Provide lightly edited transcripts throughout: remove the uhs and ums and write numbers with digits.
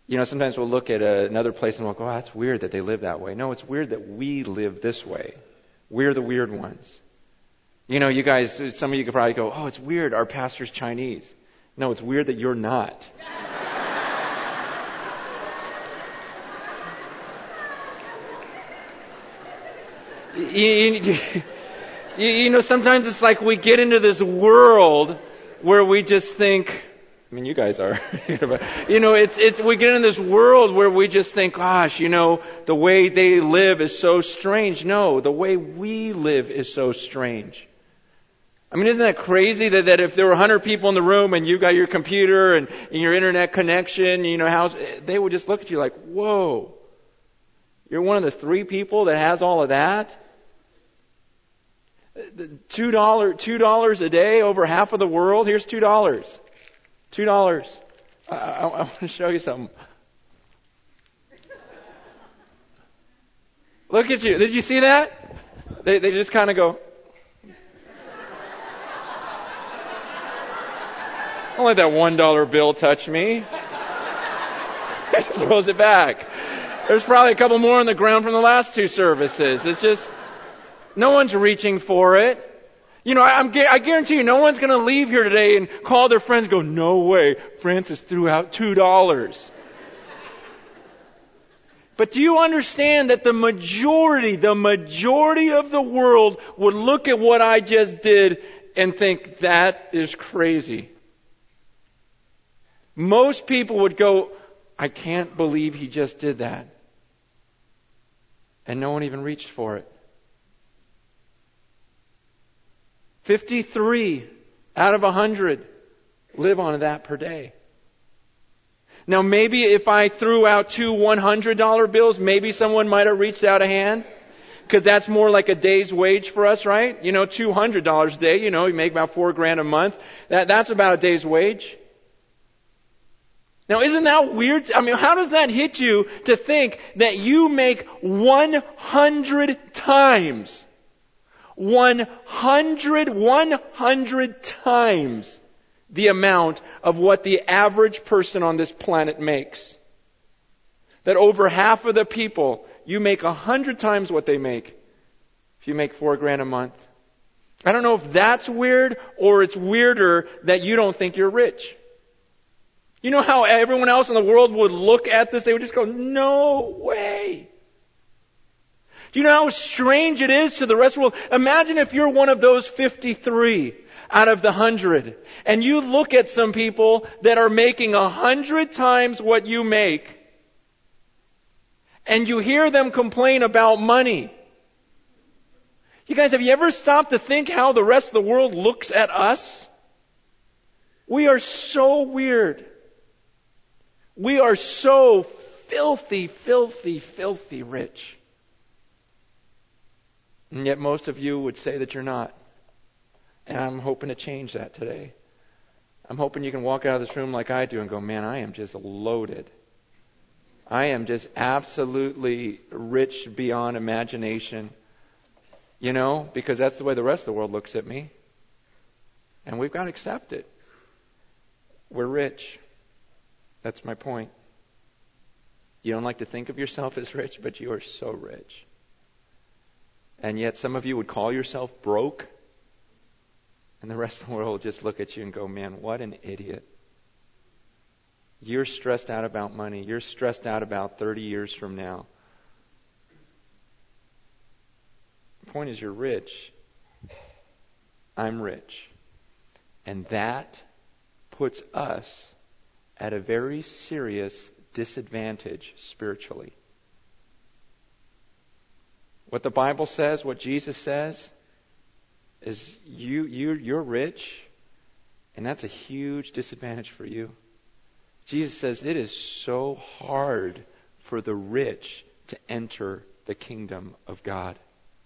Sometimes we'll look at another place and we'll go, oh, that's weird that they live that way. No, it's weird that we live this way. We're the weird ones. You guys, some of you could probably go, oh, it's weird, our pastor's Chinese. No, it's weird that you're not. Sometimes it's like we get into this world where we just think, you guys are, we get into this world where we just think, gosh, the way they live is so strange. No, the way we live is so strange. Isn't that crazy that if there were 100 people in the room and you got your computer and your internet connection, they would just look at you like, whoa, you're one of the 3 people that has all of that? $2 a day over half of the world? Here's $2. $2. I want to show you something. Look at you. Did you see that? They just kind of go, don't let that $1 bill touch me. Throws it back. There's probably a couple more on the ground from the last 2 services. It's just, no one's reaching for it. I guarantee you, no one's going to leave here today and call their friends and go, no way, Francis threw out $2. But do you understand that the majority of the world would look at what I just did and think, that is crazy? Most people would go, I can't believe he just did that. And no one even reached for it. 53 out of 100 live on that per day. Now maybe if I threw out 2 $100 bills, maybe someone might have reached out a hand. Because that's more like a day's wage for us, right? $200 a day, you make about $4,000 a month. That's about a day's wage. Now, isn't that weird? How does that hit you to think that you make 100 times 100 times the amount of what the average person on this planet makes? That over half of the people, you make 100 times what they make if you make $4,000 a month. I don't know if that's weird or it's weirder that you don't think you're rich. You know how everyone else in the world would look at this? They would just go, no way. Do you know how strange it is to the rest of the world? Imagine if you're one of those 53 out of the 100, and you look at some people that are making 100 times what you make, and you hear them complain about money. You guys, have you ever stopped to think how the rest of the world looks at us? We are so weird. We are so filthy, filthy, filthy rich. And yet most of you would say that you're not. And I'm hoping to change that today. I'm hoping you can walk out of this room like I do and go, man, I am just loaded. I am just absolutely rich beyond imagination. Because that's the way the rest of the world looks at me. And we've got to accept it. We're rich. That's my point. You don't like to think of yourself as rich, but you are so rich. And yet some of you would call yourself broke. And the rest of the world will just look at you and go, man, what an idiot. You're stressed out about money. You're stressed out about 30 years from now. The point is, you're rich. I'm rich. And that puts us at a very serious disadvantage spiritually. What the Bible says, what Jesus says, is you're rich, and that's a huge disadvantage for you. Jesus says it is so hard for the rich to enter the kingdom of God.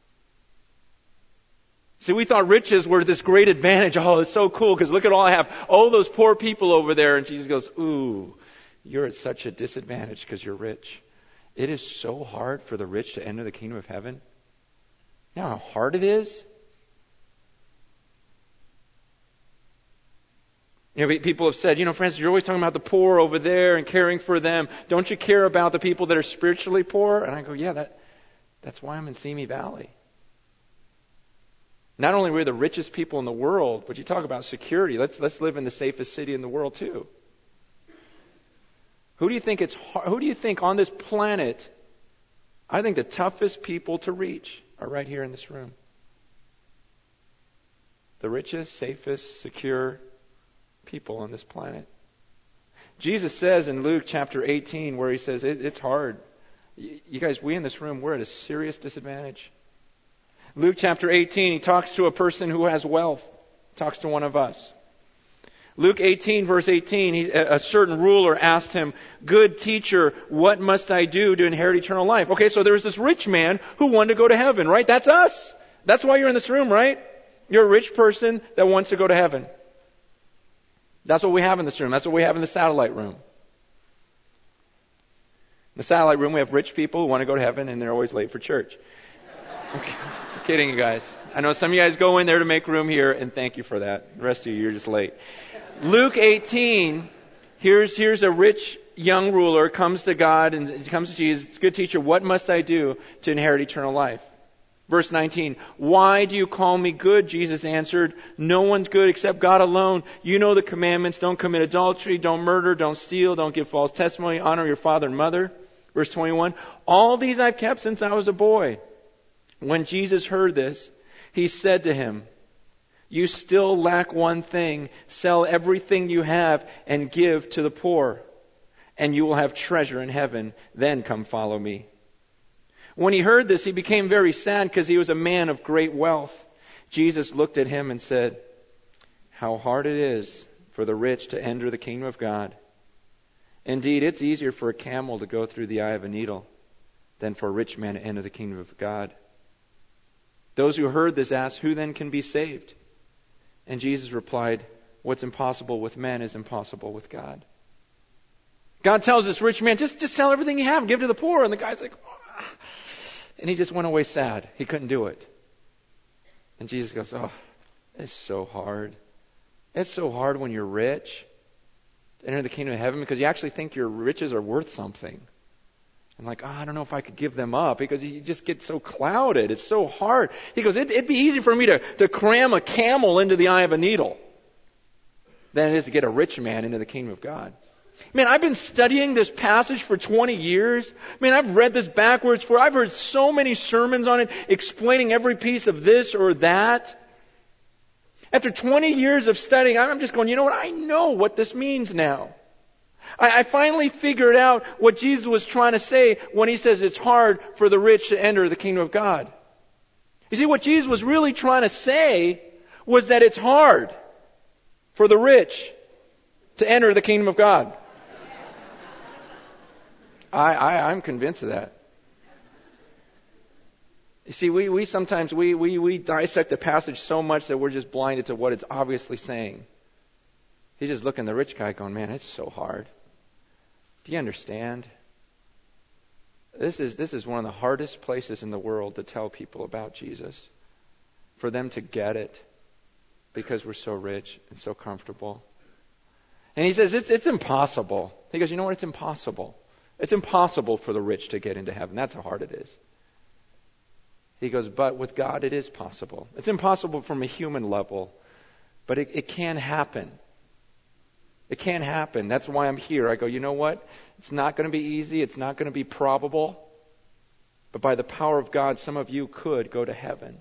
See, we thought riches were this great advantage. Oh, it's so cool because look at all I have. Oh, those poor people over there. And Jesus goes, ooh, you're at such a disadvantage because you're rich. It is so hard for the rich to enter the kingdom of heaven. You know how hard it is? People have said, Francis, you're always talking about the poor over there and caring for them. Don't you care about the people that are spiritually poor? And I go, yeah, that's why I'm in Simi Valley. Not only are we the richest people in the world, but you talk about security. Let's live in the safest city in the world too. Who do you think on this planet, I think the toughest people to reach are right here in this room. The richest, safest, secure people on this planet. Jesus says in Luke chapter 18, where he says, it's hard. You guys, we in this room, we're at a serious disadvantage. Luke chapter 18, he talks to a person who has wealth. Talks to one of us. Luke 18, verse 18, a certain ruler asked him, "Good teacher, what must I do to inherit eternal life?" Okay, so there's this rich man who wanted to go to heaven, right? That's us. That's why you're in this room, right? You're a rich person that wants to go to heaven. That's what we have in this room. That's what we have in the satellite room. In the satellite room, we have rich people who want to go to heaven, and they're always late for church. Okay. I'm kidding, you guys. I know some of you guys go in there to make room here, and thank you for that. The rest of you, you're just late. Luke 18, here's a rich young ruler, comes to God and comes to Jesus. "Good teacher, what must I do to inherit eternal life?" Verse 19, "Why do you call me good?" Jesus answered, "No one's good except God alone. You know the commandments. Don't commit adultery, don't murder, don't steal, don't give false testimony, honor your father and mother." Verse 21, "All these I've kept since I was a boy." When Jesus heard this, he said to him, "You still lack one thing. Sell everything you have and give to the poor, and you will have treasure in heaven. Then come follow me." When he heard this, he became very sad because he was a man of great wealth. Jesus looked at him and said, "How hard it is for the rich to enter the kingdom of God. Indeed, it's easier for a camel to go through the eye of a needle than for a rich man to enter the kingdom of God." Those who heard this asked, "Who then can be saved?" And Jesus replied, "What's impossible with men is impossible with God." God tells this rich man, just sell everything you have and give to the poor. And the guy's like, "Oh." And he just went away sad. He couldn't do it. And Jesus goes, "Oh, it's so hard. It's so hard when you're rich to enter the kingdom of heaven because you actually think your riches are worth something. And like, I don't know if I could give them up because you just get so clouded. It's so hard." He goes, it'd be easy for me to cram a camel into the eye of a needle than it is to get a rich man into the kingdom of God. Man, I've been studying this passage for 20 years. Man, I've read this backwards I've heard so many sermons on it explaining every piece of this or that. After 20 years of studying, I'm just going, you know what? I know what this means now. I finally figured out what Jesus was trying to say when he says it's hard for the rich to enter the kingdom of God. You see, what Jesus was really trying to say was that it's hard for the rich to enter the kingdom of God. I'm convinced of that. You see, we sometimes dissect the passage so much that we're just blinded to what it's obviously saying. He's just looking at the rich guy going, "Man, it's so hard. Do you understand? This is one of the hardest places in the world to tell people about Jesus. For them to get it because we're so rich and so comfortable." And he says, it's impossible. He goes, "You know what? It's impossible. It's impossible for the rich to get into heaven. That's how hard it is." He goes, "But with God, it is possible. It's impossible from a human level, but it can happen. It can happen. That's why I'm here." I go, you know what? It's not going to be easy. It's not going to be probable. But by the power of God, some of you could go to heaven.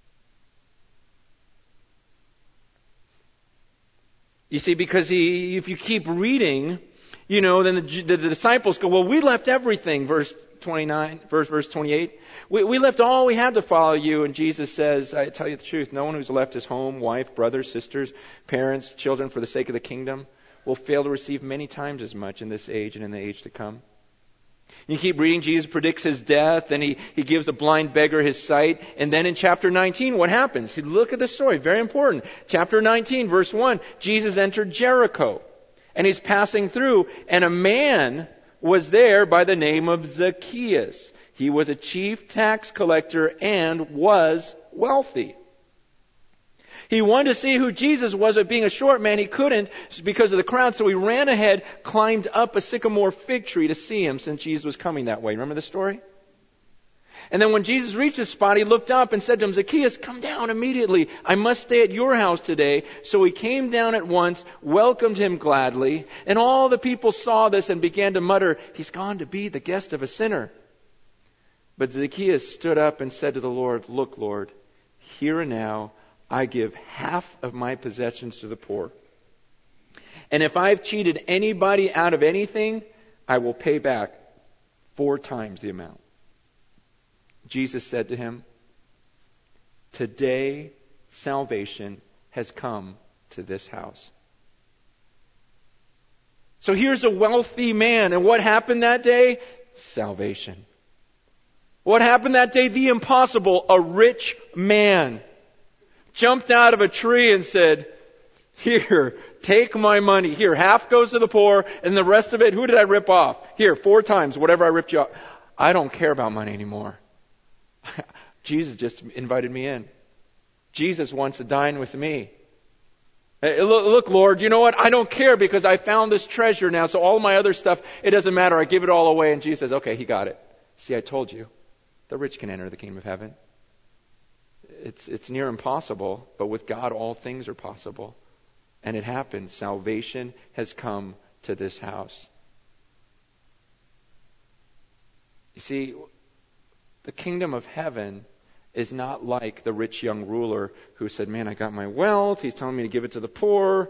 You see, because if you keep reading, then the disciples go, "Well, we left everything." Verse 29, verse 28. We left all we had to follow you. And Jesus says, "I tell you the truth, no one who's left his home, wife, brothers, sisters, parents, children for the sake of the kingdom will fail to receive many times as much in this age and in the age to come." You keep reading, Jesus predicts his death, and he gives a blind beggar his sight. And then in chapter 19, what happens? Look at this story, very important. Chapter 19, verse 1, Jesus entered Jericho, and he's passing through, and a man was there by the name of Zacchaeus. He was a chief tax collector and was wealthy. He wanted to see who Jesus was, but being a short man, he couldn't because of the crowd. So he ran ahead, climbed up a sycamore fig tree to see him, since Jesus was coming that way. Remember the story? And then when Jesus reached the spot, he looked up and said to him, Zacchaeus, come down immediately. I must stay at your house today. So he came down at once, welcomed him gladly. And all the people saw this and began to mutter, he's gone to be the guest of a sinner. But Zacchaeus stood up and said to the Lord, look, Lord, here and now I give half of my possessions to the poor. And if I've cheated anybody out of anything, I will pay back 4 times the amount. Jesus said to him, today salvation has come to this house. So here's a wealthy man, and what happened that day? Salvation. What happened that day? The impossible. A rich man jumped out of a tree and said, here, take my money. Here, half goes to the poor, and the rest of it, who did I rip off? Here, 4 times, whatever I ripped you off. I don't care about money anymore. Jesus just invited me in. Jesus wants to dine with me. Hey, look, Lord, you know what? I don't care because I found this treasure now, so all my other stuff, it doesn't matter. I give it all away. And Jesus says, okay, he got it. See, I told you. The rich can enter the kingdom of heaven. It's near impossible, but with God all things are possible. And it happened. Salvation has come to this house. You see, the kingdom of heaven is not like the rich young ruler who said, man, I got my wealth. He's telling me to give it to the poor.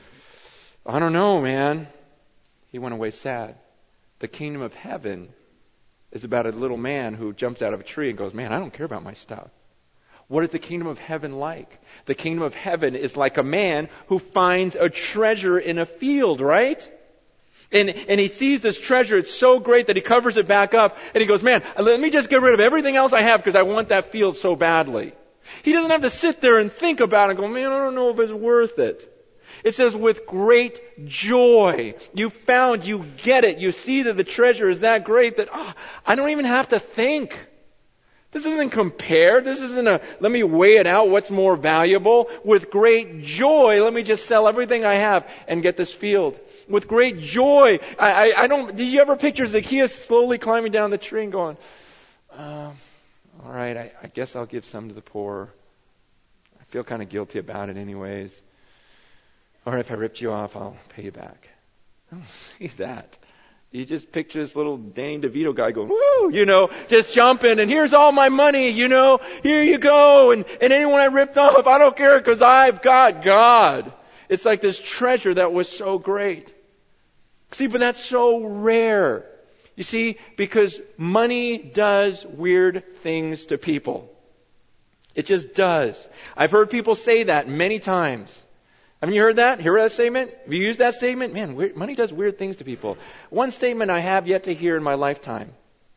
I don't know, man. He went away sad. The kingdom of heaven is about a little man who jumps out of a tree and goes, man, I don't care about my stuff. What is the kingdom of heaven like? The kingdom of heaven is like a man who finds a treasure in a field, right? And he sees this treasure. It's so great that he covers it back up. And he goes, man, let me just get rid of everything else I have because I want that field so badly. He doesn't have to sit there and think about it and go, man, I don't know if it's worth it. It says with great joy. You found, you get it. You see that the treasure is that great that I don't even have to think. This isn't compare. This isn't let me weigh it out. What's more valuable? With great joy, let me just sell everything I have and get this field. With great joy. Did you ever picture Zacchaeus slowly climbing down the tree and going, all right, I guess I'll give some to the poor. I feel kind of guilty about it anyways. Or if I ripped you off, I'll pay you back. I don't see that. You just picture this little Danny DeVito guy going, woo, just jumping, and here's all my money, here you go, and anyone I ripped off, I don't care because I've got God. It's like this treasure that was so great. See, but that's so rare. You see, because money does weird things to people. It just does. I've heard people say that many times. Haven't you heard that? Hear that statement? Have you used that statement? Man, money does weird things to people. One statement I have yet to hear in my lifetime.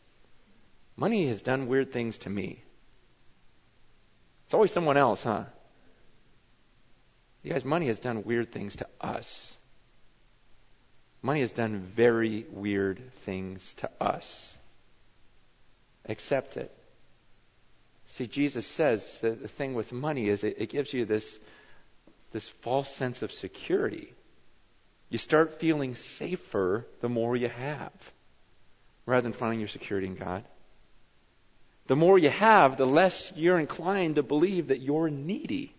Money has done weird things to me. It's always someone else, huh? You guys, money has done weird things to us. Money has done very weird things to us. Accept it. See, Jesus says that the thing with money is it gives you this false sense of security. You start feeling safer the more you have, rather than finding your security in God. The more you have, the less you're inclined to believe that you're needy.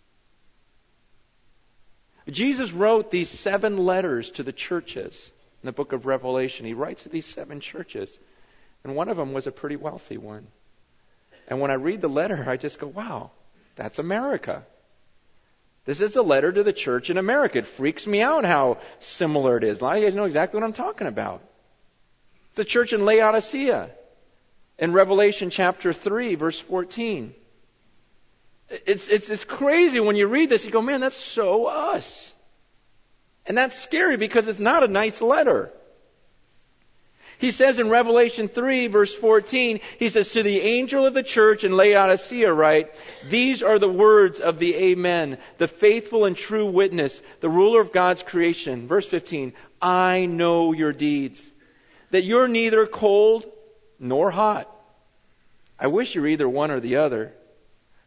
Jesus wrote these 7 letters to the churches in the book of Revelation. He writes to these 7 churches, and one of them was a pretty wealthy one. And when I read the letter, I just go, wow, that's America. This is a letter to the church in America. It freaks me out how similar it is. A lot of you guys know exactly what I'm talking about. It's the church in Laodicea in Revelation chapter 3, verse 14. It's crazy when you read this. You go, man, that's so us. And that's scary because it's not a nice letter. He says in Revelation 3, verse 14, he says, to the angel of the church in Laodicea write, these are the words of the Amen, the faithful and true witness, the ruler of God's creation. Verse 15, I know your deeds, that you're neither cold nor hot. I wish you're either one or the other.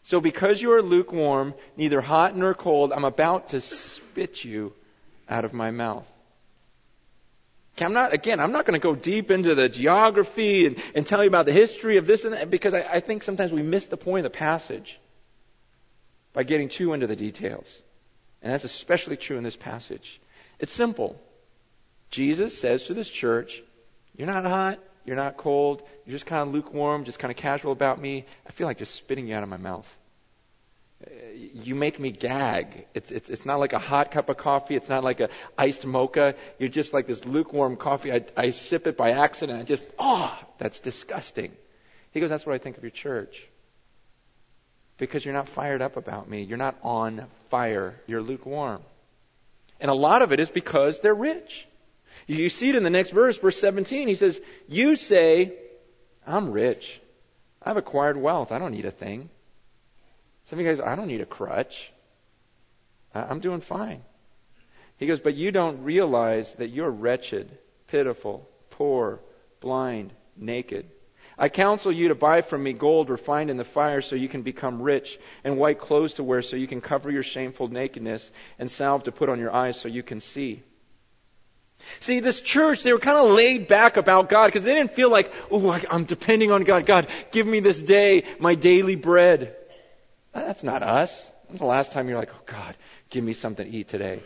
So because you are lukewarm, neither hot nor cold, I'm about to spit you out of my mouth. Okay, I'm not going to go deep into the geography and tell you about the history of this and that, because I think sometimes we miss the point of the passage by getting too into the details. And that's especially true in this passage. It's simple. Jesus says to this church, you're not hot, you're not cold, you're just kind of lukewarm, just kind of casual about me. I feel like just spitting you out of my mouth. You make me gag. It's not like a hot cup of coffee. It's not like a iced mocha. You're just like this lukewarm coffee. I sip it by accident. That's disgusting. He goes, that's what I think of your church. Because you're not fired up about me. You're not on fire. You're lukewarm. And a lot of it is because they're rich. You see it in the next verse, verse 17. He says, you say, I'm rich. I've acquired wealth. I don't need a thing. Some of you guys, I don't need a crutch. I'm doing fine. He goes, but you don't realize that you're wretched, pitiful, poor, blind, naked. I counsel you to buy from me gold refined in the fire so you can become rich, and white clothes to wear so you can cover your shameful nakedness, and salve to put on your eyes so you can see. See, this church, they were kind of laid back about God because they didn't feel like, I'm depending on God. God, give me this day my daily bread. That's not us. When's the last time you're like, oh God, give me something to eat today?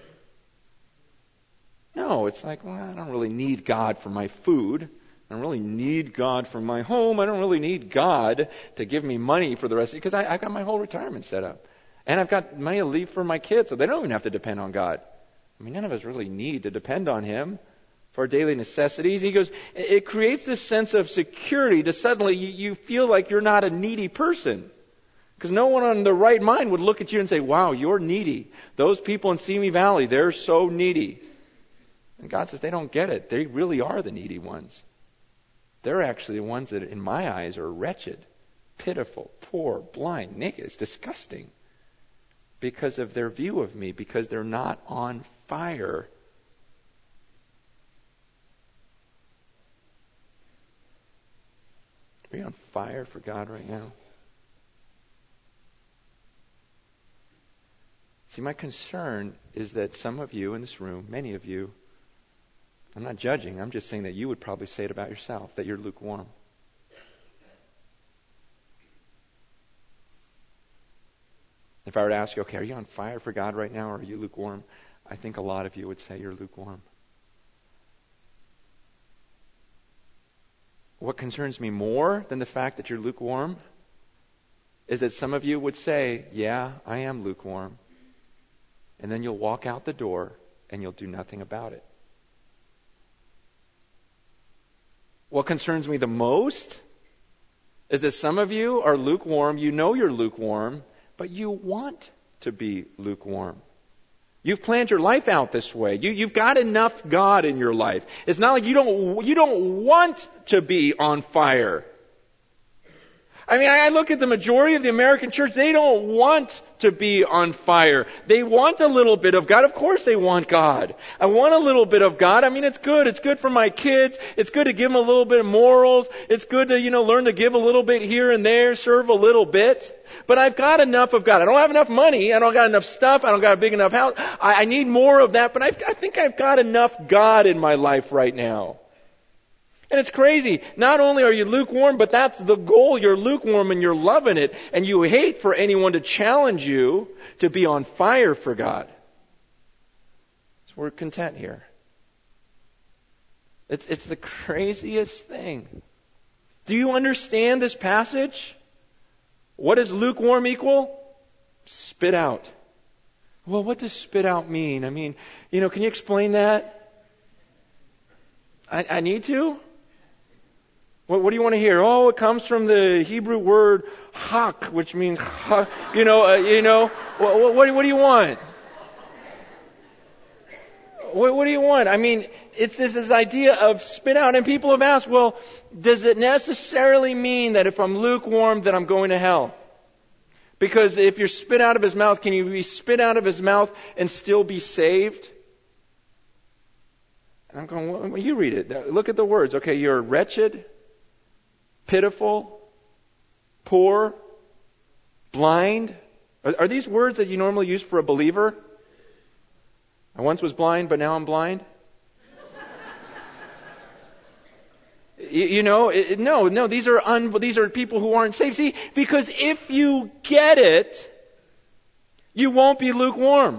No, it's like, I don't really need God for my food. I don't really need God for my home. I don't really need God to give me money for the rest of it because I've got my whole retirement set up. And I've got money to leave for my kids, so they don't even have to depend on God. I mean, none of us really need to depend on Him for our daily necessities. He goes, it creates this sense of security to suddenly you feel like you're not a needy person. Because no one on the right mind would look at you and say, wow, you're needy. Those people in Simi Valley, they're so needy. And God says they don't get it. They really are the needy ones. They're actually the ones that, in my eyes, are wretched, pitiful, poor, blind, naked. It's disgusting because of their view of me, because they're not on fire. Are you on fire for God right now? See, my concern is that some of you in this room, many of you, I'm not judging, I'm just saying that you would probably say it about yourself, that you're lukewarm. If I were to ask you, okay, are you on fire for God right now or are you lukewarm? I think a lot of you would say you're lukewarm. What concerns me more than the fact that you're lukewarm is that some of you would say, yeah, I am lukewarm. And then you'll walk out the door and you'll do nothing about it. What concerns me the most is that some of you are lukewarm. You know you're lukewarm, but you want to be lukewarm. You've planned your life out this way. You've got enough God in your life. It's not like you don't want to be on fire. I mean, I look at the majority of the American church, they don't want to be on fire. They want a little bit of God. Of course they want God. I want a little bit of God. I mean, it's good. It's good for my kids. It's good to give them a little bit of morals. It's good to, learn to give a little bit here and there, serve a little bit. But I've got enough of God. I don't have enough money. I don't got enough stuff. I don't got a big enough house. I need more of that, but I think I've got enough God in my life right now. And it's crazy. Not only are you lukewarm, but that's the goal. You're lukewarm and you're loving it. And you hate for anyone to challenge you to be on fire for God. So we're content here. It's the craziest thing. Do you understand this passage? What does lukewarm equal? Spit out. Well, what does spit out mean? I mean, can you explain that? I need to? What do you want to hear? Oh, it comes from the Hebrew word hak, which means, what do you want? What do you want? I mean, it's this idea of spit out. And people have asked, well, does it necessarily mean that if I'm lukewarm, that I'm going to hell? Because if you're spit out of His mouth, can you be spit out of His mouth and still be saved? And I'm going, well, you read it. Look at the words. Okay, you're wretched, pitiful, poor, blind. Are these words that you normally use for a believer? I once was blind, but now I'm blind. No. These are people who aren't saved. See, because if you get it, you won't be lukewarm.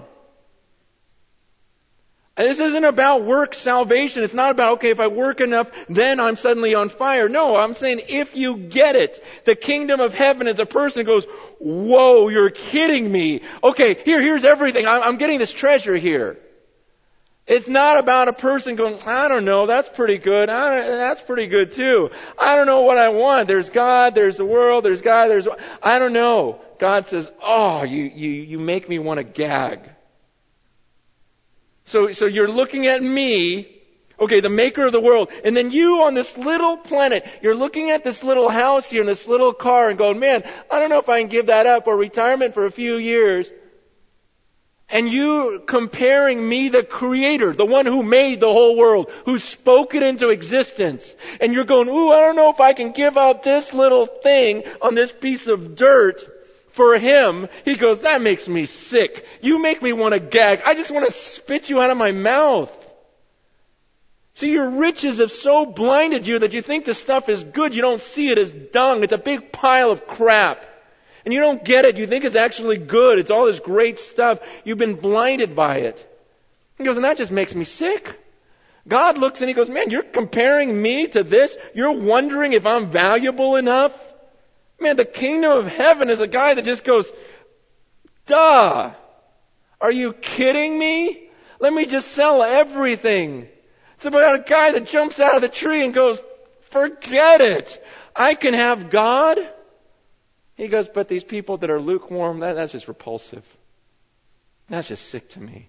And this isn't about work salvation. It's not about, okay, if I work enough, then I'm suddenly on fire. No, I'm saying if you get it, the kingdom of heaven is a person who goes, whoa, you're kidding me. Okay, here's everything. I'm getting this treasure here. It's not about a person going, I don't know, that's pretty good. That's pretty good too. I don't know what I want. There's God, there's the world, there's God, I don't know. God says, oh, you make me want to gag. So you're looking at me, okay, the maker of the world, and then you on this little planet, you're looking at this little house here and this little car and going, man, I don't know if I can give that up or retirement for a few years. And you comparing me, the creator, the one who made the whole world, who spoke it into existence. And you're going, ooh, I don't know if I can give up this little thing on this piece of dirt for him. He goes, that makes me sick. You make me want to gag. I just want to spit you out of my mouth. See, your riches have so blinded you that you think this stuff is good. You don't see it as dung. It's a big pile of crap. And you don't get it. You think it's actually good. It's all this great stuff. You've been blinded by it. He goes, and that just makes me sick. God looks and he goes, man, you're comparing me to this? You're wondering if I'm valuable enough? Man, the kingdom of heaven is a guy that just goes, duh. Are you kidding me? Let me just sell everything. It's about a guy that jumps out of the tree and goes, forget it. I can have God. He goes, but these people that are lukewarm, that's just repulsive. That's just sick to me.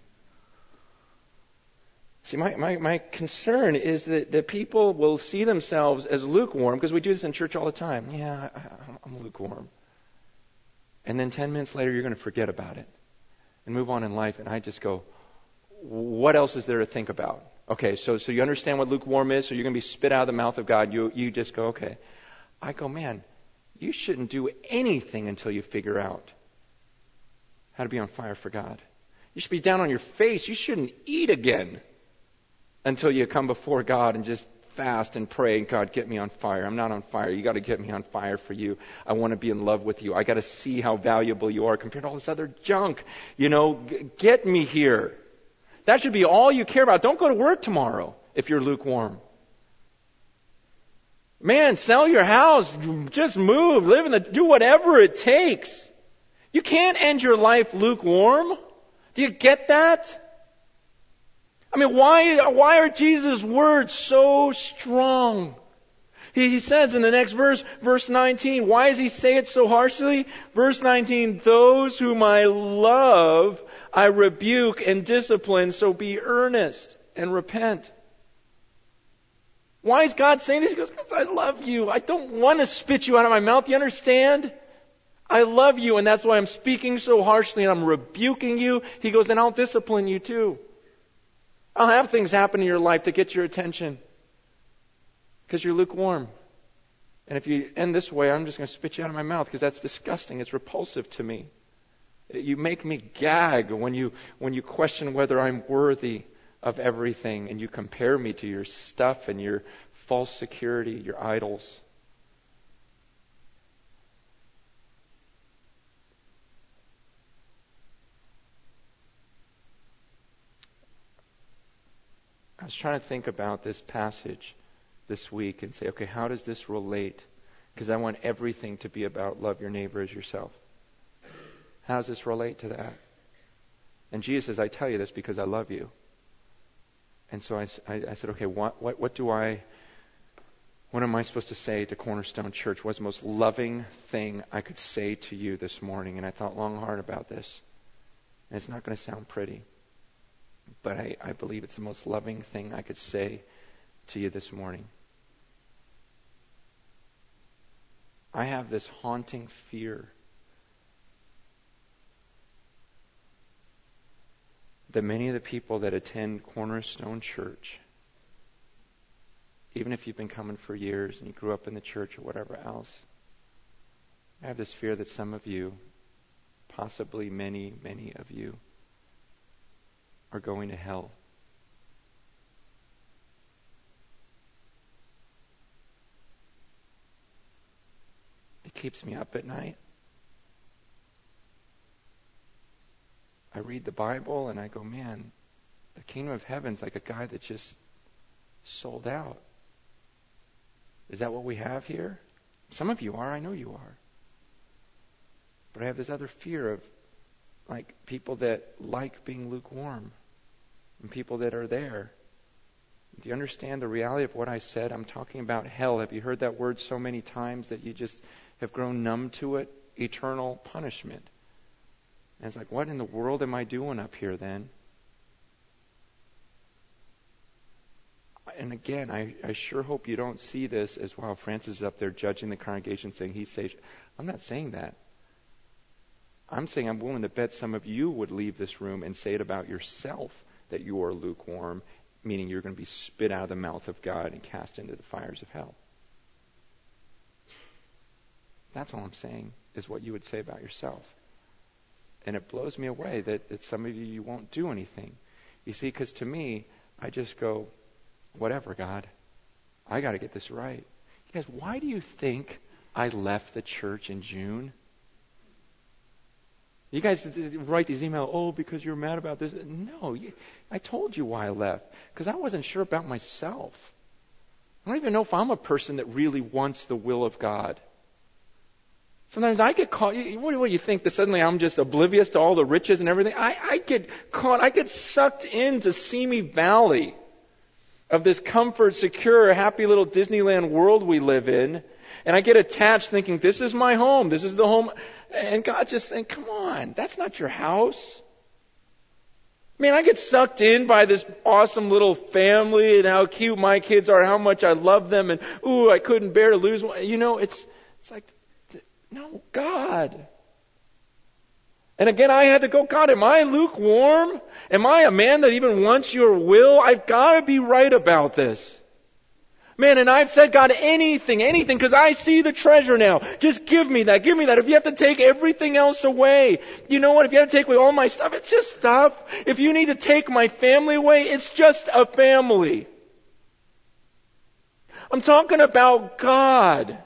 See, my concern is that the people will see themselves as lukewarm, because we do this in church all the time. Yeah, I'm lukewarm. And then 10 minutes later, you're going to forget about it and move on in life. And I just go, what else is there to think about? Okay, so you understand what lukewarm is, so you're going to be spit out of the mouth of God. You just go, okay. I go, man, you shouldn't do anything until you figure out how to be on fire for God. You should be down on your face. You shouldn't eat again until you come before God and just fast and pray, God, get me on fire. I'm not on fire. You got to get me on fire for you. I want to be in love with you. I got to see how valuable you are compared to all this other junk. Get me here. That should be all you care about. Don't go to work tomorrow if you're lukewarm. Man, sell your house, just move, do whatever it takes. You can't end your life lukewarm. Do you get that? I mean, why are Jesus' words so strong? He says in the next verse 19, why does he say it so harshly? Verse 19, those whom I love, I rebuke and discipline, so be earnest and repent. Why is God saying this? He goes, because I love you. I don't want to spit you out of my mouth. You understand? I love you, and that's why I'm speaking so harshly and I'm rebuking you. He goes, and I'll discipline you too. I'll have things happen in your life to get your attention because you're lukewarm. And if you end this way, I'm just going to spit you out of my mouth because that's disgusting. It's repulsive to me. You make me gag when you question whether I'm worthy of everything, and you compare me to your stuff and your false security, your idols. I was trying to think about this passage this week and say, okay, how does this relate? Because I want everything to be about love your neighbor as yourself. How does this relate to that? And Jesus says, I tell you this because I love you. And so I said, okay, what am I supposed to say to Cornerstone Church? What's the most loving thing I could say to you this morning? And I thought long and hard about this. And it's not going to sound pretty, but I believe it's the most loving thing I could say to you this morning. I have this haunting fear that many of the people that attend Cornerstone Church, even if you've been coming for years and you grew up in the church or whatever else, I have this fear that some of you possibly many, many of you are going to hell. It keeps me up at night. I read the Bible and I go, man, the kingdom of heaven's like a guy that just sold out. Is that what we have here? Some of you are, I know you are. But I have this other fear of like people that like being lukewarm and people that are there. Do you understand the reality of what I said? I'm talking about hell. Have you heard that word so many times that you just have grown numb to it? Eternal punishment. And it's like, what in the world am I doing up here then? And again, I sure hope you don't see this as, wow, Francis is up there judging the congregation saying he's safe. I'm not saying that. I'm saying I'm willing to bet some of you would leave this room and say it about yourself that you are lukewarm, meaning you're going to be spit out of the mouth of God and cast into the fires of hell. That's all I'm saying, is what you would say about yourself. And it blows me away that some of you won't do anything. You see, because to me, I just go, whatever, God. I got to get this right. You guys, why do you think I left the church in June? You guys write these emails, oh, because you're mad about this. No, I told you why I left. Because I wasn't sure about myself. I don't even know if I'm a person that really wants the will of God. Sometimes I get caught. What do you think? That suddenly I'm just oblivious to all the riches and everything? I get caught. I get sucked into Simi Valley of this comfort, secure, happy little Disneyland world we live in. And I get attached thinking, this is my home. This is the home. And God just saying, come on, that's not your house. Man, I get sucked in by this awesome little family and how cute my kids are, how much I love them. And, ooh, I couldn't bear to lose one. You know, it's like, no, God. And again, I had to go, God, am I lukewarm? Am I a man that even wants your will? I've got to be right about this. Man, and I've said, God, anything, because I see the treasure now. Just give me that. If you have to take everything else away, you know what? If you have to take away all my stuff, it's just stuff. If you need to take my family away, it's just a family. I'm talking about God.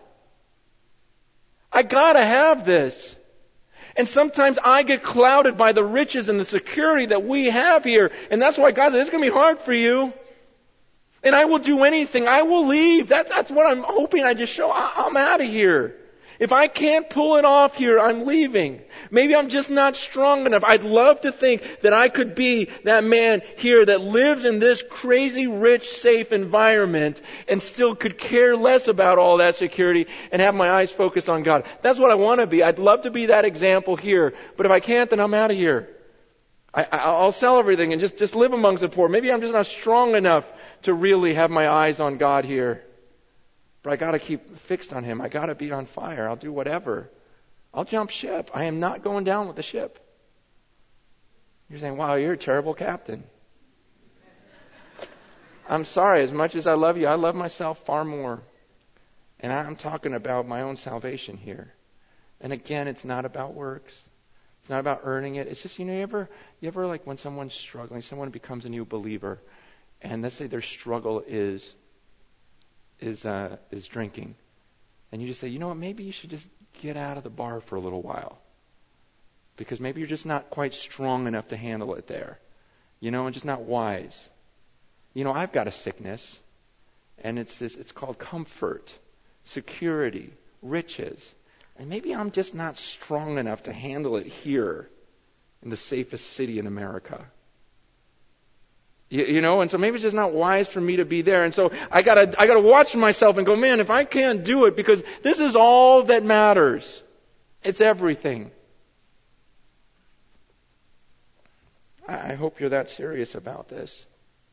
I gotta have this. And sometimes I get clouded by the riches and the security that we have here. And that's why God said, it's going to be hard for you. And I will do anything. I will leave. That's what I'm hoping I just show. I'm out of here. If I can't pull it off here, I'm leaving. Maybe I'm just not strong enough. I'd love to think that I could be that man here that lives in this crazy, rich, safe environment and still could care less about all that security and have my eyes focused on God. That's what I want to be. I'd love to be that example here. But if I can't, then I'm out of here. I'll sell everything and just live amongst the poor. Maybe I'm just not strong enough to really have my eyes on God here. But I got to keep fixed on Him. I got to be on fire. I'll do whatever. I'll jump ship. I am not going down with the ship. You're saying, wow, you're a terrible captain. I'm sorry. As much as I love you, I love myself far more. And I'm talking about my own salvation here. And again, it's not about works. It's not about earning it. It's just, you ever like when someone's struggling, someone becomes a new believer, and let's say their struggle is drinking. And you just say, you know what, maybe you should just get out of the bar for a little while. Because maybe you're just not quite strong enough to handle it there. And just not wise. I've got a sickness, and it's called comfort, security, riches. And maybe I'm just not strong enough to handle it here in the safest city in America. And so maybe it's just not wise for me to be there. And so I gotta watch myself and go, man, if I can't do it, because this is all that matters. It's everything. I hope you're that serious about this.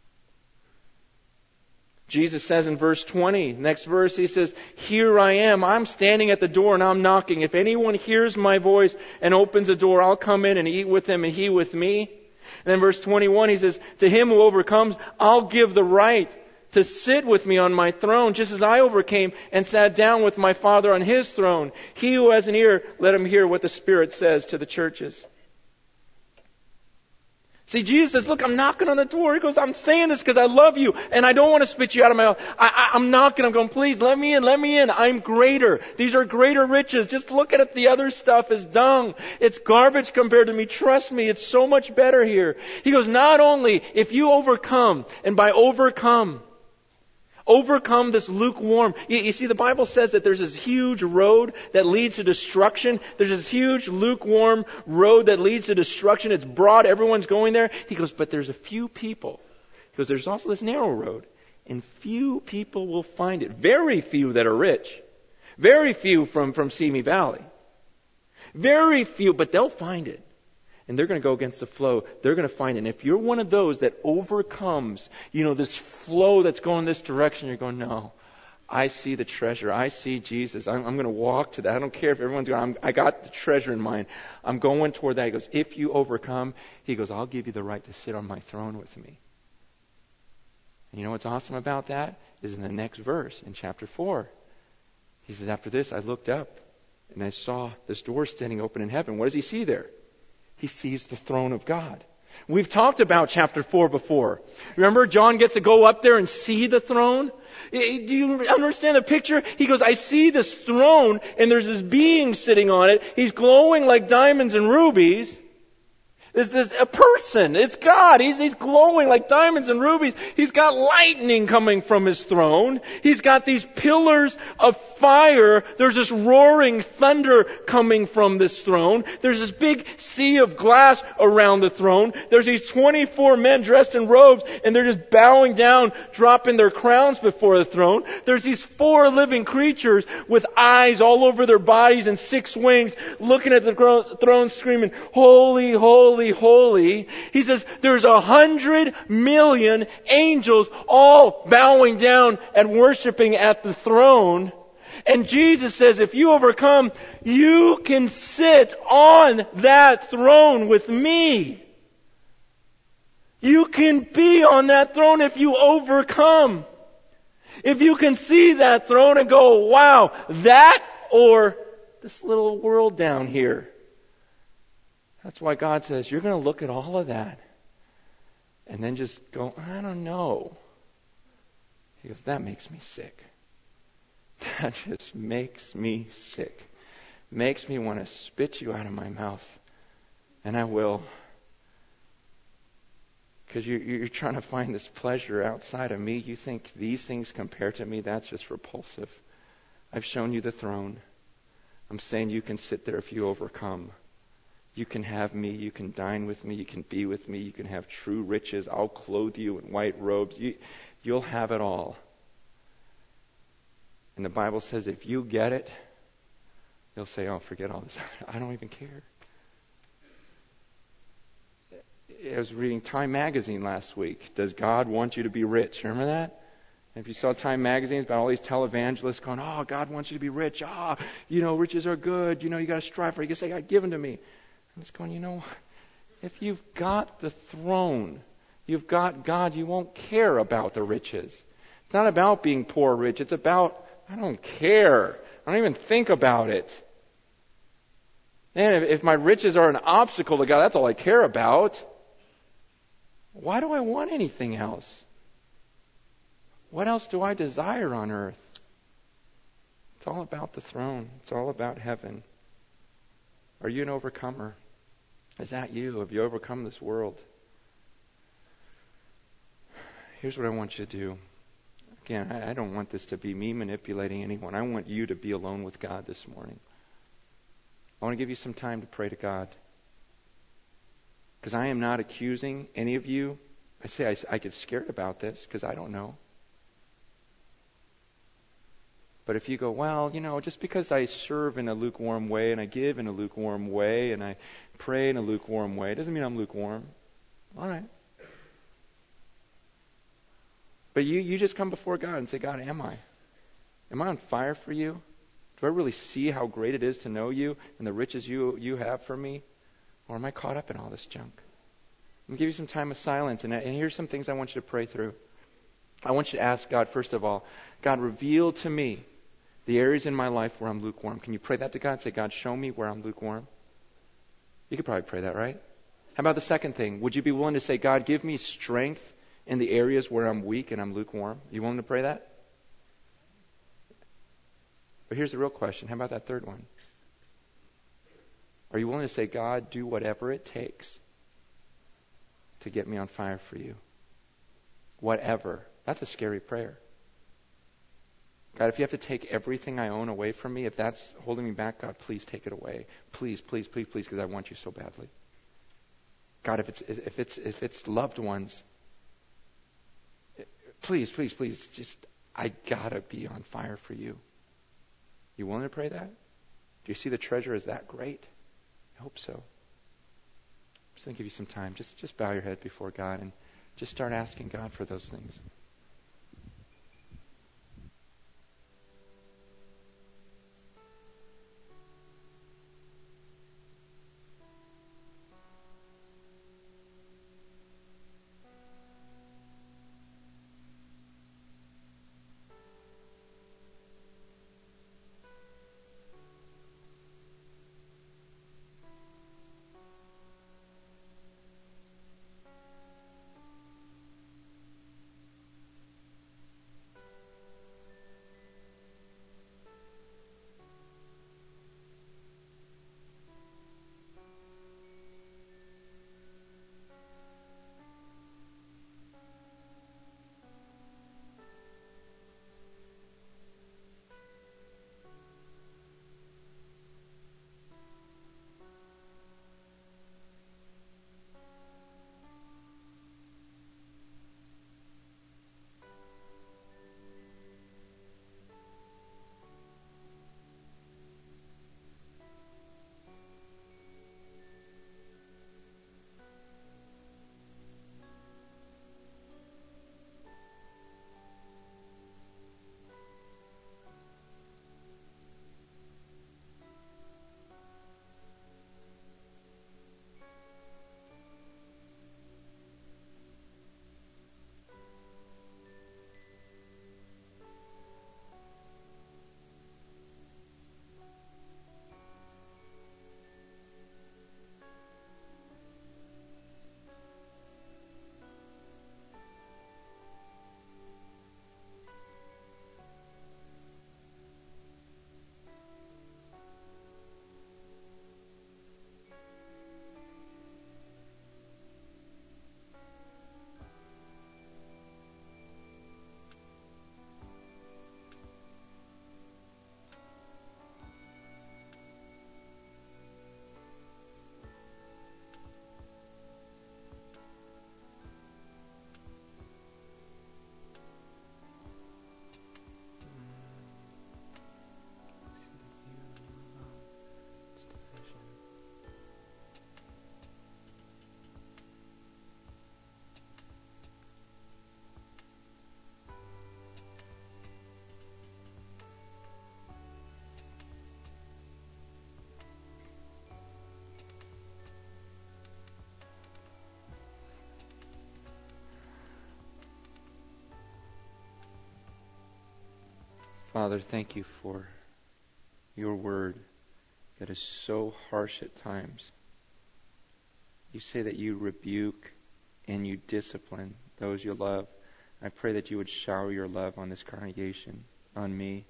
Jesus says in verse 20, next verse, He says, here I am. I'm standing at the door and I'm knocking. If anyone hears my voice and opens the door, I'll come in and eat with him and he with me. And then verse 21, He says, to him who overcomes, I'll give the right to sit with me on my throne, just as I overcame and sat down with my Father on His throne. He who has an ear, let him hear what the Spirit says to the churches. See, Jesus says, look, I'm knocking on the door. He goes, I'm saying this because I love you and I don't want to spit you out of my mouth. I'm knocking. I'm going, please let me in, let me in. I'm greater. These are greater riches. Just look at it. The other stuff is dung. It's garbage compared to me. Trust me. It's so much better here. He goes, not only if you overcome, and by overcome this lukewarm. You see, the Bible says that there's this huge road that leads to destruction. There's this huge lukewarm road that leads to destruction. It's broad. Everyone's going there. He goes, but there's a few people. He goes, there's also this narrow road. And few people will find it. Very few that are rich. Very few from Simi Valley. Very few, but they'll find it. And they're going to go against the flow. They're going to find it. And if you're one of those that overcomes, this flow that's going this direction, you're going, no, I see the treasure. I see Jesus. I'm going to walk to that. I don't care if everyone's going, I got the treasure in mind. I'm going toward that. He goes, if you overcome, he goes, I'll give you the right to sit on my throne with me. And you know what's awesome about that? Is in the next verse, in chapter 4. He says, after this, I looked up and I saw this door standing open in heaven. What does he see there? He sees the throne of God. We've talked about chapter 4 before. Remember, John gets to go up there and see the throne? Do you understand the picture? He goes, I see this throne, and there's this being sitting on it. He's glowing like diamonds and rubies. There's a person. It's God. He's glowing like diamonds and rubies. He's got lightning coming from His throne. He's got these pillars of fire. There's this roaring thunder coming from this throne. There's this big sea of glass around the throne. There's these 24 men dressed in robes, and they're just bowing down, dropping their crowns before the throne. There's these 4 living creatures with eyes all over their bodies and 6 wings, looking at the throne, screaming, holy, holy, holy. He says there's 100 million angels all bowing down and worshiping at the throne. And Jesus says, if you overcome, you can sit on that throne with me. You can be on that throne if you overcome. If you can see that throne and go, wow, that or this little world down here. That's why God says, you're going to look at all of that and then just go, I don't know. He goes, that makes me sick. That just makes me sick. Makes me want to spit you out of my mouth. And I will. Because you're trying to find this pleasure outside of me. You think these things compare to me, that's just repulsive. I've shown you the throne. I'm saying you can sit there if you overcome. You can have me. You can dine with me. You can be with me. You can have true riches. I'll clothe you in white robes. You'll have it all. And the Bible says if you get it, you'll say, oh, forget all this. I don't even care. I was reading Time magazine last week. Does God want you to be rich? Remember that? And if you saw Time magazine, it's about all these televangelists going, oh, God wants you to be rich. Riches are good. You got to strive for it. You can say, God, give them to me. I'm just going, if you've got the throne, you've got God, you won't care about the riches. It's not about being poor or rich. It's about, I don't care. I don't even think about it. And if my riches are an obstacle to God, that's all I care about. Why do I want anything else? What else do I desire on earth? It's all about the throne. It's all about heaven. Are you an overcomer? Is that you? Have you overcome this world? Here's what I want you to do. Again, I don't want this to be me manipulating anyone. I want you to be alone with God this morning. I want to give you some time to pray to God. Because I am not accusing any of you. I get scared about this because I don't know. But if you go, well, just because I serve in a lukewarm way and I give in a lukewarm way and I pray in a lukewarm way, doesn't mean I'm lukewarm. All right. But you just come before God and say, God, am I? Am I on fire for you? Do I really see how great it is to know you and the riches you have for me? Or am I caught up in all this junk? I'm going to give you some time of silence, and here's some things I want you to pray through. I want you to ask God, first of all, God, reveal to me the areas in my life where I'm lukewarm. Can you pray that to God? Say, God, show me where I'm lukewarm. You could probably pray that, right? How about the second thing? Would you be willing to say, God, give me strength in the areas where I'm weak and I'm lukewarm? You willing to pray that? But here's the real question. How about that third one? Are you willing to say, God, do whatever it takes to get me on fire for you? Whatever. That's a scary prayer. God, if you have to take everything I own away from me, if that's holding me back, God, please take it away. Please, please, please, please, because I want you so badly. God, if it's loved ones, please, please, please, just, I gotta be on fire for you. You willing to pray that? Do you see the treasure as that great? I hope so. I'm just going to give you some time. Just bow your head before God and just start asking God for those things. Father, thank you for your word that is so harsh at times. You say that you rebuke and you discipline those you love. I pray that you would shower your love on this congregation, on me.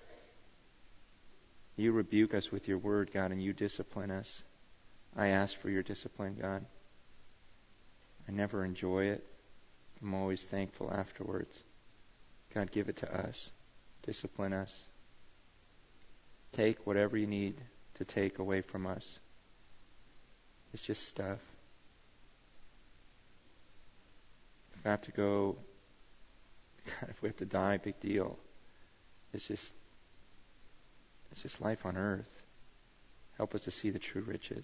You rebuke us with your word, God, and you discipline us. I ask for your discipline, God. I never enjoy it. I'm always thankful afterwards. God, give it to us. Discipline us. Take whatever you need to take away from us. It's just stuff. If I have to go, God, if we have to die, big deal. It's just life on earth. Help us to see the true riches.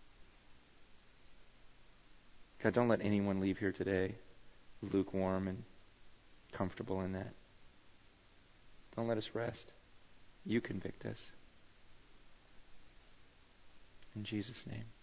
God, don't let anyone leave here today lukewarm and comfortable in that. Don't let us rest. You convict us. In Jesus' name.